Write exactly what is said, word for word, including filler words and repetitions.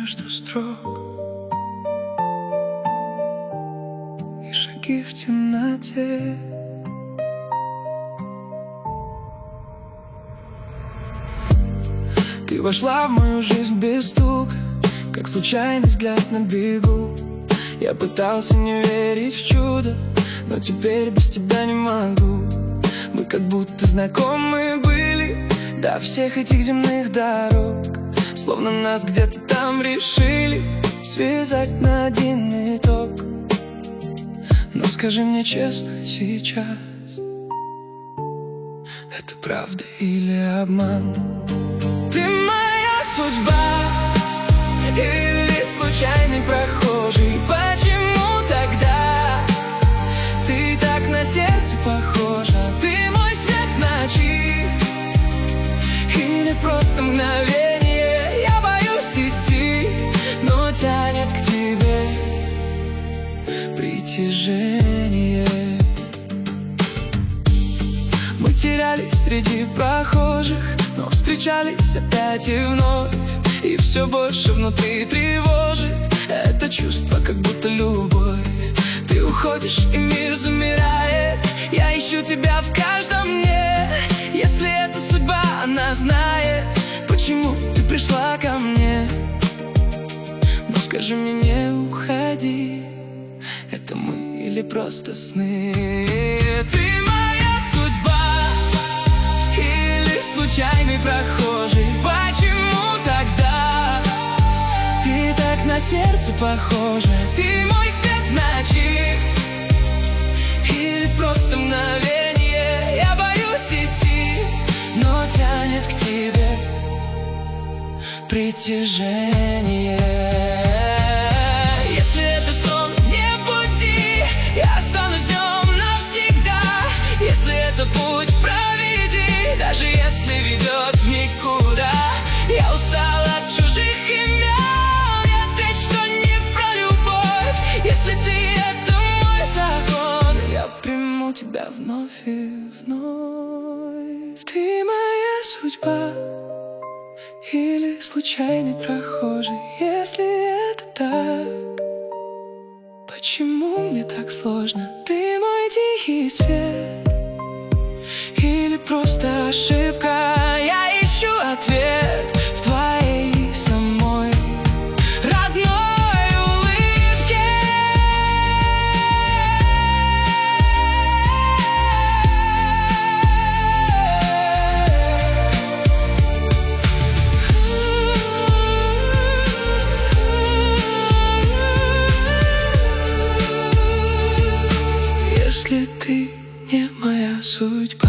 между строк и шаги в темноте. Ты вошла в мою жизнь без стука, как случайный взгляд на бегу. Я пытался не верить в чудо, но теперь без тебя не могу. Мы как будто знакомы были до всех этих земных дорог, словно нас где-то там решили связать на один итог. Но скажи мне честно сейчас, это правда или обман? Ты моя судьба или случайный прохожий? Почему тогда ты так на сердце похожа? Ты мой свет в ночи или просто мгновение? Я боюсь идти, но тянет к тебе притяжение. Мы терялись среди прохожих, но встречались опять и вновь. И все больше внутри тревожит это чувство, как будто любовь. Ты уходишь, и мир замирает. Я ищу тебя в каждом дне. Если это судьба, она знает, почему ты пришла ко мне. Но скажи мне, не уходи, это мы или просто сны? Ты моя судьба или случайный прохожий? Почему тогда ты так на сердце похожа? Ты мой свет в ночи или просто мгновение? Я боюсь идти, но тянет к тебе притяжение. Если это сон, не буди, я останусь днем навсегда. Если это путь, проведи, даже если ведет в никуда. Я устал от чужих имен, я встреч, что не про любовь. Если ты — это мой закон, я приму тебя вновь и вновь. Ты моя судьба или случайный прохожий? Если это так, почему мне так сложно? Ты мой тихий свет или просто ошибка? Я ищу ответ в твоей самой родной улыбке. Если ты не моя судьба,